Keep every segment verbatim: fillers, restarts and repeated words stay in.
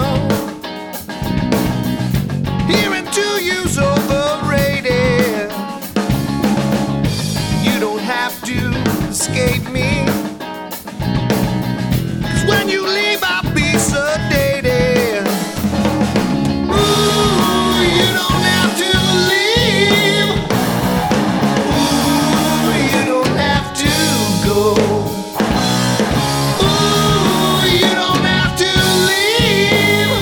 Hearing to you's overrated. You don't have to escape me, 'cause when you leave I'll be sedated. Ooh, you don't have to leave. Ooh, you don't have to go. Ooh, you don't have to leave.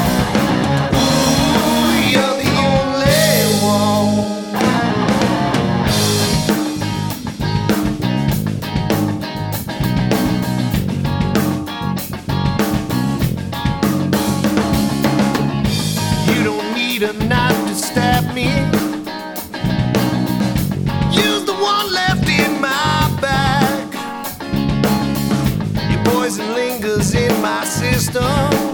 Ooh, you're the only one. You don't need a knife to stab me. Use the one left in my bag. Your poison lingers in my system.